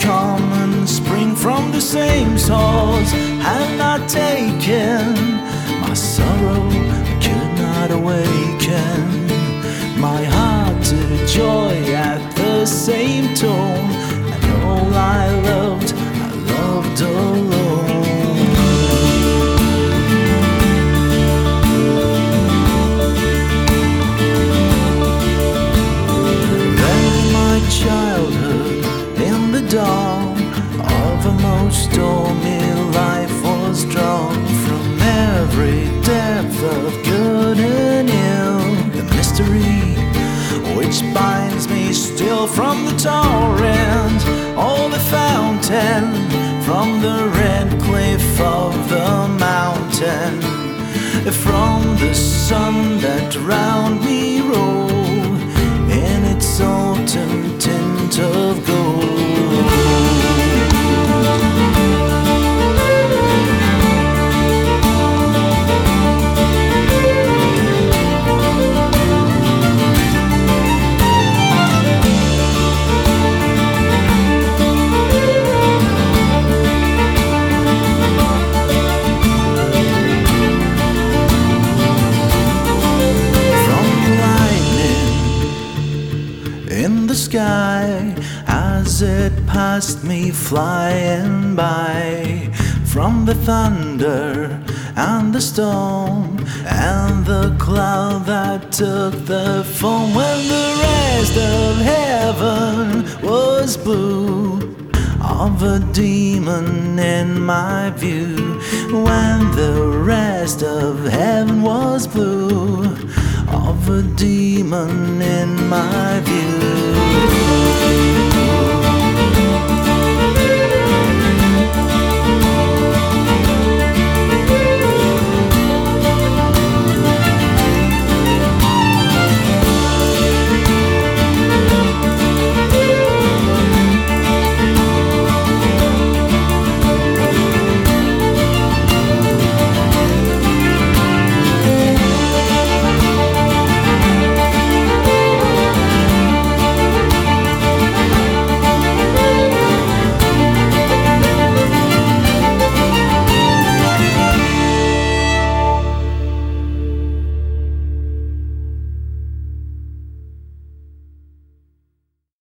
come and spring from the same source had not taken. My sorrow could not awaken my heart to joy at the same tone. And all I loved alone. Childhood in the dawn of a most stormy life was drawn from every depth of good and ill. The mystery which binds me still from the torrent, or the fountain from the red cliff of the mountain, from the sun that round me rolled in its autumn tint of gold. In the sky, as it passed me flying by, from the thunder and the storm and the cloud that took the form, when the rest of heaven was blue, of a demon in my view. When the rest of heaven was blue, of a demon in my view.